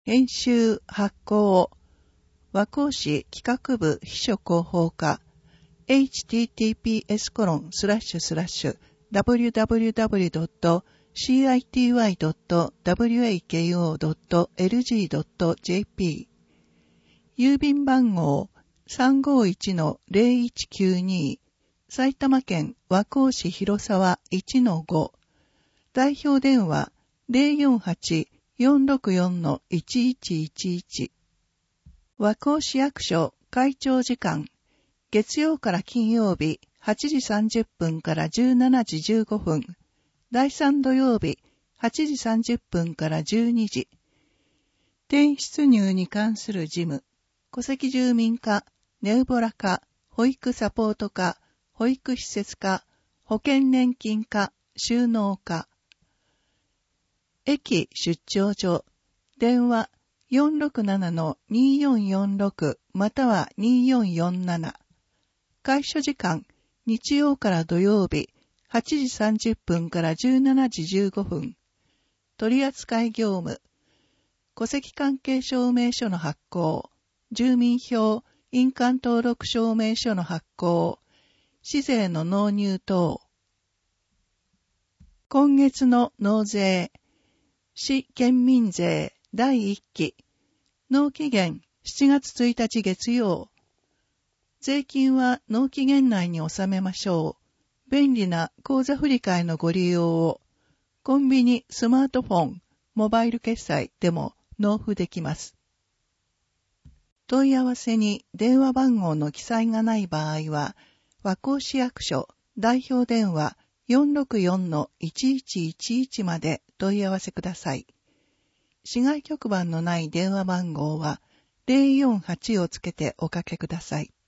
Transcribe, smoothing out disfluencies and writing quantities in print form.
編集発行和光市企画部秘書広報課 https://www.city.wako.lg.jp 郵便番号 351-0192 埼玉県和光市広沢 1-5 代表電話 048-464-1111 和光市役所会長時間月曜から金曜日8時30分から17時15分第3土曜日8時30分から12時転出入に関する事務戸籍住民課、ネウボラ課、保育サポート課、保育施設課、保険年金課、収納課駅出張所電話 467-2446 または2447開所時間日曜から土曜日8時30分から17時15分取扱業務戸籍関係証明書の発行住民票印鑑登録証明書の発行市税の納入等今月の納税市県民税第1期納期限7月1日月曜税金は納期限内に納めましょう。便利な口座振替のご利用をコンビニ、スマートフォン、モバイル決済でも納付できます。問い合わせに電話番号の記載がない場合は、和光市役所代表電話 464-1111 まで問い合わせください。市外局番のない電話番号は048をつけておかけください。